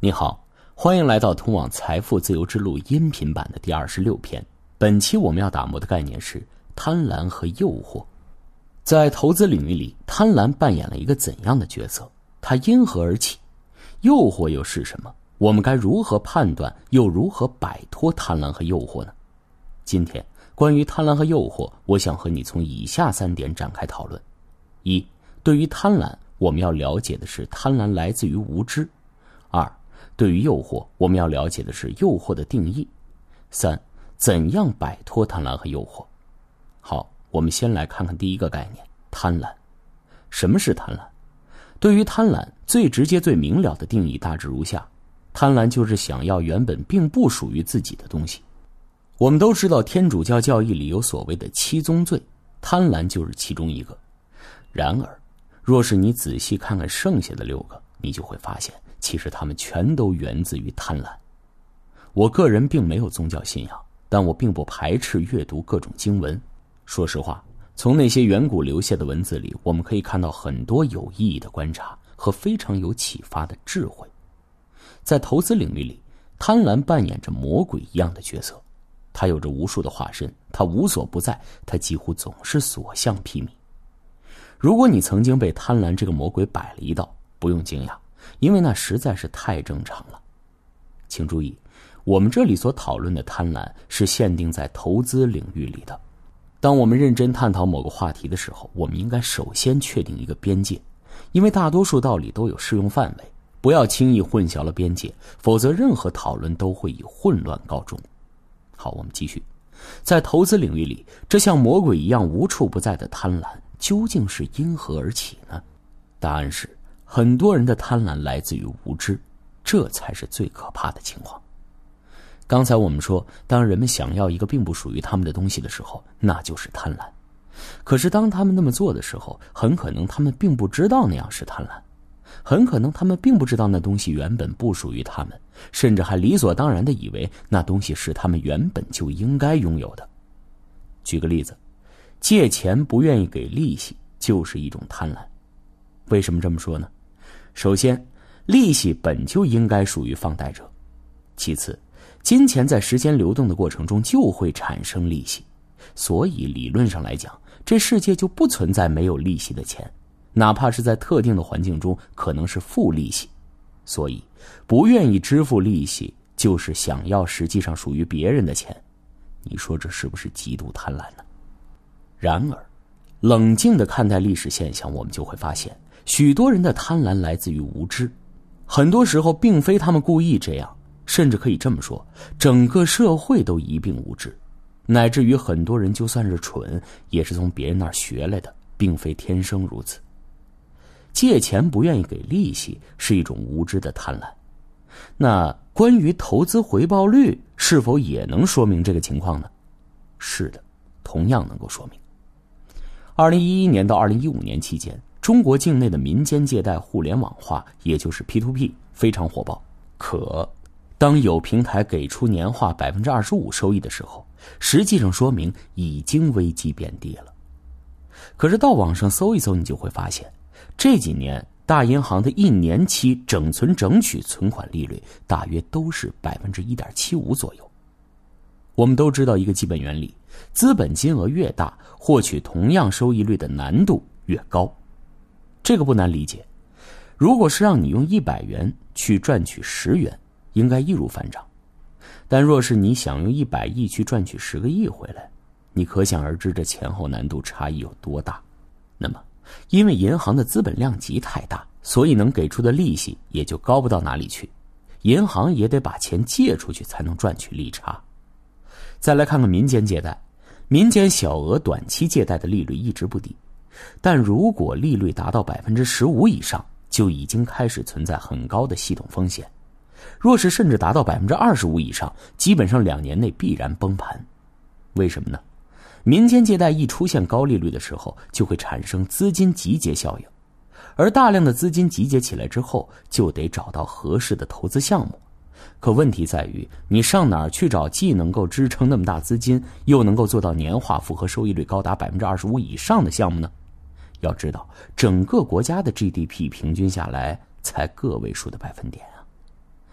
你好，欢迎来到通往财富自由之路音频版的第26篇。本期我们要打磨的概念是贪婪和诱惑。在投资领域里，贪婪扮演了一个怎样的角色？它因何而起？诱惑又是什么？我们该如何判断，又如何摆脱贪婪和诱惑呢？今天关于贪婪和诱惑，我想和你从以下3点展开讨论。1. 对于贪婪，我们要了解的是贪婪来自于无知。2. 对于诱惑，我们要了解的是诱惑的定义。3. 怎样摆脱贪婪和诱惑？好，我们先来看看第一个概念，贪婪。什么是贪婪？对于贪婪，最直接最明了的定义大致如下：贪婪就是想要原本并不属于自己的东西。我们都知道天主教教义里有所谓的7宗罪，贪婪就是其中一个。然而，若是你仔细看看剩下的6个，你就会发现其实它们全都源自于贪婪。我个人并没有宗教信仰，但我并不排斥阅读各种经文。说实话，从那些远古留下的文字里，我们可以看到很多有意义的观察和非常有启发的智慧。在投资领域里，贪婪扮演着魔鬼一样的角色，它有着无数的化身，它无所不在，它几乎总是所向披靡。如果你曾经被贪婪这个魔鬼摆了一道，不用惊讶，因为那实在是太正常了。请注意，我们这里所讨论的贪婪是限定在投资领域里的。当我们认真探讨某个话题的时候，我们应该首先确定一个边界，因为大多数道理都有适用范围，不要轻易混淆了边界，否则任何讨论都会以混乱告终。好，我们继续。在投资领域里，这像魔鬼一样无处不在的贪婪究竟是因何而起呢？答案是，很多人的贪婪来自于无知，这才是最可怕的情况。刚才我们说，当人们想要一个并不属于他们的东西的时候，那就是贪婪。可是当他们那么做的时候，很可能他们并不知道那样是贪婪，很可能他们并不知道那东西原本不属于他们，甚至还理所当然地以为那东西是他们原本就应该拥有的。举个例子，借钱不愿意给利息就是一种贪婪。为什么这么说呢？首先，利息本就应该属于放贷者。其次，金钱在时间流动的过程中就会产生利息，所以理论上来讲，这世界就不存在没有利息的钱，哪怕是在特定的环境中可能是负利息。所以，不愿意支付利息就是想要实际上属于别人的钱。你说这是不是极度贪婪呢？然而，冷静地看待历史现象，我们就会发现，许多人的贪婪来自于无知。很多时候并非他们故意这样，甚至可以这么说，整个社会都一并无知，乃至于很多人就算是蠢，也是从别人那儿学来的，并非天生如此。借钱不愿意给利息是一种无知的贪婪。那关于投资回报率是否也能说明这个情况呢？是的，同样能够说明。2011年到2015年期间，中国境内的民间借贷互联网化，也就是 P2P 非常火爆。可当有平台给出年化 25% 收益的时候，实际上说明已经危机遍地了。可是到网上搜一搜，你就会发现，这几年大银行的1年期整存整取存款利率大约都是 1.75% 左右。我们都知道一个基本原理，资本金额越大，获取同样收益率的难度越高。这个不难理解，如果是让你用100元去赚取10元，应该易如反掌。但若是你想用100亿去赚取10个亿回来，你可想而知这前后难度差异有多大。那么因为银行的资本量级太大，所以能给出的利息也就高不到哪里去，银行也得把钱借出去才能赚取利差。再来看看民间借贷，民间小额短期借贷的利率一直不低，但如果利率达到 15% 以上，就已经开始存在很高的系统风险。若是甚至达到 25% 以上，基本上2年内必然崩盘。为什么呢？民间借贷一出现高利率的时候，就会产生资金集结效应，而大量的资金集结起来之后，就得找到合适的投资项目。可问题在于，你上哪儿去找既能够支撑那么大资金，又能够做到年化复合收益率高达 25% 以上的项目呢？要知道，整个国家的 GDP 平均下来才个位数的百分点啊。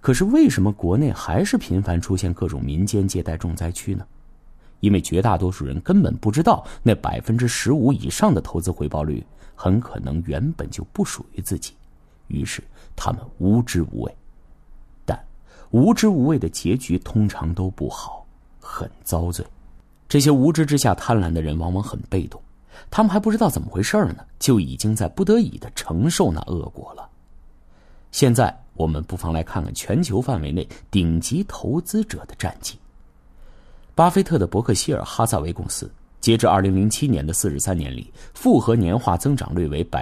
可是为什么国内还是频繁出现各种民间借贷重灾区呢？因为绝大多数人根本不知道那15%以上的投资回报率很可能原本就不属于自己，于是他们无知无畏。但无知无畏的结局通常都不好，很遭罪。这些无知之下贪婪的人往往很被动，他们还不知道怎么回事呢，就已经在不得已地承受那恶果了。现在我们不妨来看看全球范围内顶级投资者的战绩。巴菲特的伯克希尔哈撒韦公司截至2007年的43年里，复合年化增长率为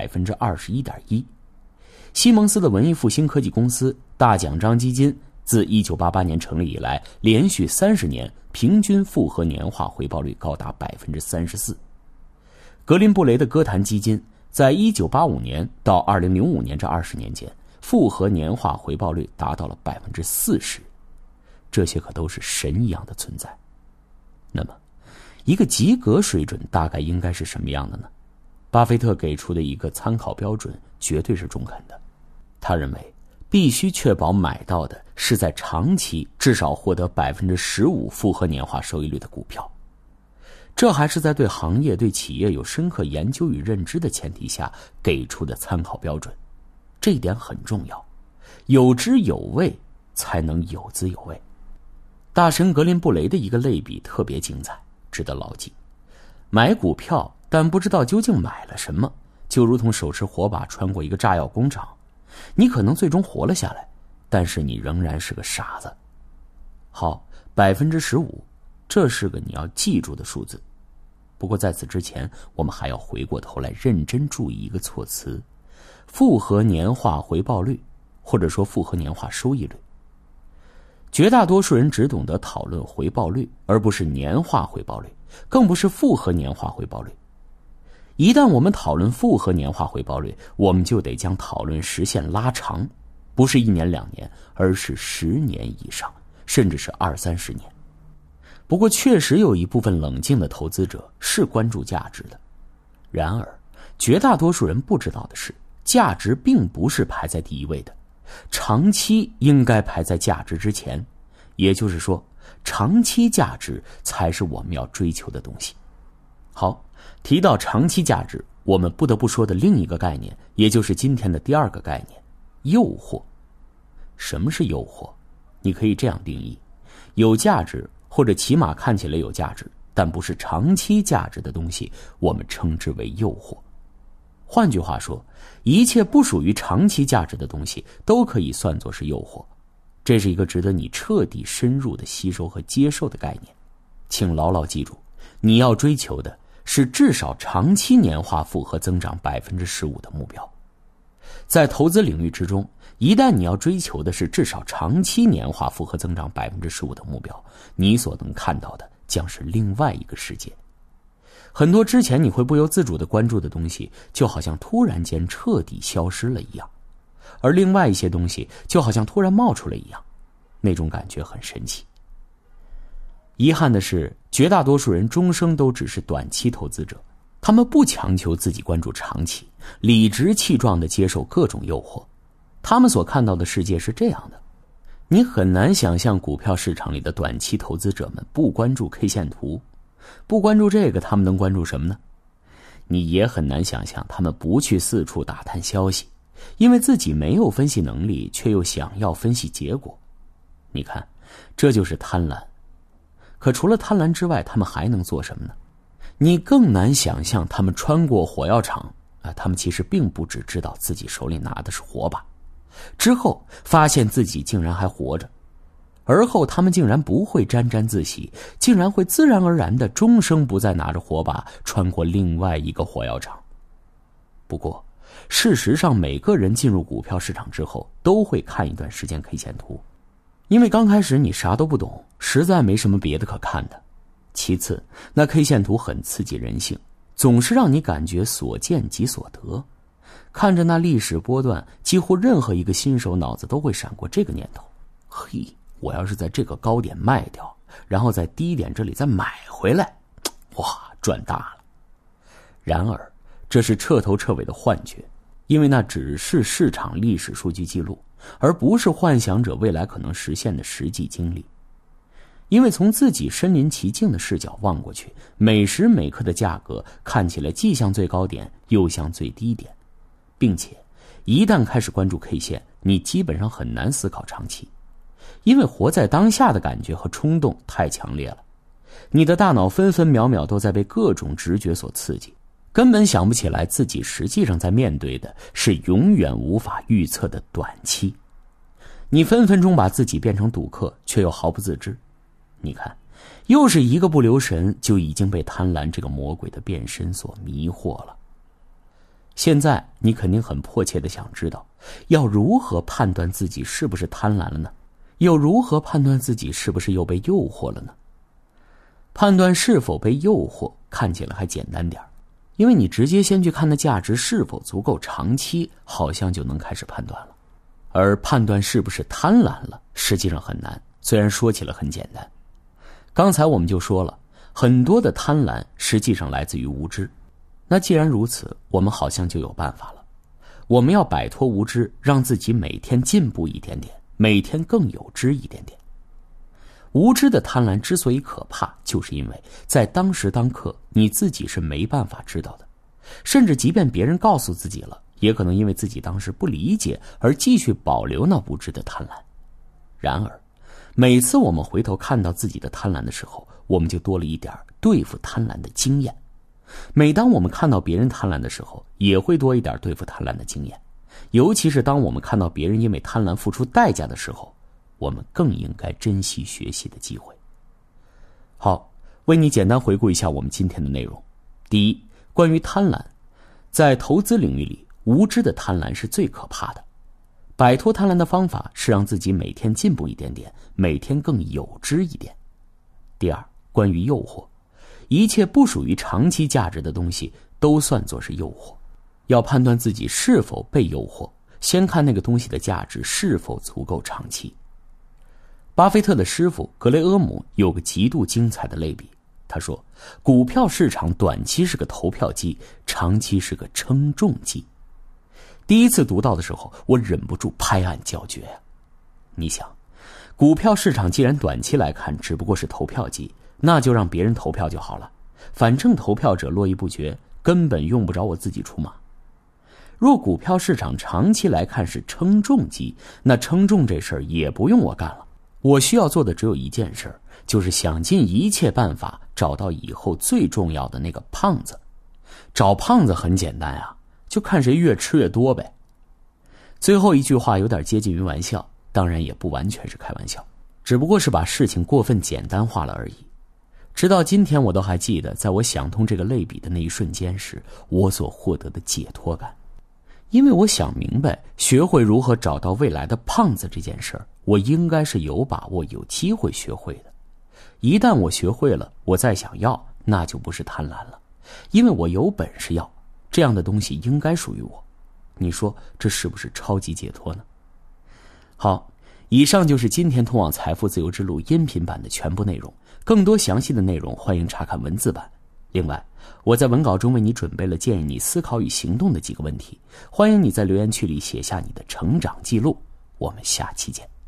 21.1%。 西蒙斯的文艺复兴科技公司大奖章基金自1988年成立以来，连续30年平均复合年化回报率高达 34%。 格林布雷的歌坛基金在1985年到2005年这20年间，复合年化回报率达到了 40%。 这些可都是神一样的存在。那么一个及格水准大概应该是什么样的呢？巴菲特给出的一个参考标准绝对是中肯的，他认为必须确保买到的是在长期至少获得 15% 复合年化收益率的股票。这还是在对行业对企业有深刻研究与认知的前提下给出的参考标准，这一点很重要，有知有味才能有滋有味。大神格林布雷的一个类比特别精彩，值得牢记。买股票但不知道究竟买了什么，就如同手持火把穿过一个炸药工厂，你可能最终活了下来，但是你仍然是个傻子。好，15%，这是个你要记住的数字。不过在此之前，我们还要回过头来认真注意一个措辞：复合年化回报率，或者说复合年化收益率。绝大多数人只懂得讨论回报率，而不是年化回报率，更不是复合年化回报率。一旦我们讨论复合年化回报率，我们就得将讨论时限拉长，不是1年2年，而是10年以上，甚至是20-30年。不过确实有一部分冷静的投资者是关注价值的，然而绝大多数人不知道的是，价值并不是排在第一位的，长期应该排在价值之前，也就是说，长期价值才是我们要追求的东西。好，提到长期价值，我们不得不说的另一个概念，也就是今天的第二个概念，诱惑。什么是诱惑？你可以这样定义：有价值或者起码看起来有价值，但不是长期价值的东西，我们称之为诱惑。换句话说，一切不属于长期价值的东西都可以算作是诱惑。这是一个值得你彻底深入的吸收和接受的概念。请牢牢记住，你要追求的是至少长期年化复合增长 15% 的目标。在投资领域之中，一旦你要追求的是至少长期年化复合增长 15% 的目标，你所能看到的将是另外一个世界。很多之前你会不由自主地关注的东西，就好像突然间彻底消失了一样，而另外一些东西就好像突然冒出来一样，那种感觉很神奇。遗憾的是，绝大多数人终生都只是短期投资者，他们不强求自己关注长期，理直气壮地接受各种诱惑。他们所看到的世界是这样的，你很难想象股票市场里的短期投资者们不关注 K 线图，不关注这个，他们能关注什么呢？你也很难想象他们不去四处打探消息，因为自己没有分析能力，却又想要分析结果。你看，这就是贪婪。可除了贪婪之外，他们还能做什么呢？你更难想象他们穿过火药场他们其实并不只知道自己手里拿的是火把，之后发现自己竟然还活着，而后他们竟然不会沾沾自喜，竟然会自然而然地终生不再拿着火把穿过另外一个火药场。不过事实上，每个人进入股票市场之后都会看一段时间 K 线图，因为刚开始你啥都不懂，实在没什么别的可看的。其次，那 K 线图很刺激人性，总是让你感觉所见即所得。看着那历史波段，几乎任何一个新手脑子都会闪过这个念头：嘿，我要是在这个高点卖掉，然后在低点这里再买回来，哇，赚大了。然而这是彻头彻尾的幻觉，因为那只是市场历史数据记录， 而不是幻想着未来可能实现的实际经历。因为从自己身临其境的视角望过去，每时每刻的价格看起来既像最高点又像最低点，并且一旦开始关注 K 线，你基本上很难思考长期，因为活在当下的感觉和冲动太强烈了，你的大脑分分秒秒都在被各种直觉所刺激，根本想不起来自己实际上在面对的是永远无法预测的短期。你分分钟把自己变成赌客，却又毫不自知。你看，又是一个不留神就已经被贪婪这个魔鬼的变身所迷惑了。现在你肯定很迫切地想知道，要如何判断自己是不是贪婪了呢？又如何判断自己是不是又被诱惑了呢？判断是否被诱惑看起来还简单点，因为你直接先去看那价值是否足够长期，好像就能开始判断了。而判断是不是贪婪了，实际上很难，虽然说起来很简单。刚才我们就说了，很多的贪婪实际上来自于无知。那既然如此，我们好像就有办法了。我们要摆脱无知，让自己每天进步一点点，每天更有知一点点。无知的贪婪之所以可怕，就是因为在当时当刻你自己是没办法知道的，甚至即便别人告诉自己了，也可能因为自己当时不理解而继续保留那无知的贪婪。然而每次我们回头看到自己的贪婪的时候，我们就多了一点对付贪婪的经验。每当我们看到别人贪婪的时候，也会多一点对付贪婪的经验。尤其是当我们看到别人因为贪婪付出代价的时候，我们更应该珍惜学习的机会。好，为你简单回顾一下我们今天的内容。第一，关于贪婪，在投资领域里，无知的贪婪是最可怕的。摆脱贪婪的方法是让自己每天进步一点点，每天更有知一点。第二，关于诱惑，一切不属于长期价值的东西都算作是诱惑，要判断自己是否被诱惑，先看那个东西的价值是否足够长期。巴菲特的师傅格雷厄姆有个极度精彩的类比，他说，股票市场短期是个投票机，长期是个称重机。第一次读到的时候，我忍不住拍案叫绝呀！你想，股票市场既然短期来看只不过是投票机，那就让别人投票就好了，反正投票者络绎不绝，根本用不着我自己出马。若股票市场长期来看是称重机，那称重这事儿也不用我干了，我需要做的只有一件事，就是想尽一切办法找到以后最重要的那个胖子。找胖子很简单啊，就看谁越吃越多呗。最后一句话有点接近于玩笑，当然也不完全是开玩笑，只不过是把事情过分简单化了而已。直到今天我都还记得，在我想通这个类比的那一瞬间时，我所获得的解脱感。因为我想明白，学会如何找到未来的胖子这件事儿，我应该是有把握有机会学会的。一旦我学会了，我再想要，那就不是贪婪了，因为我有本事要，这样的东西应该属于我。你说这是不是超级解脱呢？好，以上就是今天通往财富自由之路音频版的全部内容，更多详细的内容欢迎查看文字版。另外，我在文稿中为你准备了建议你思考与行动的几个问题，欢迎你在留言区里写下你的成长记录。我们下期见。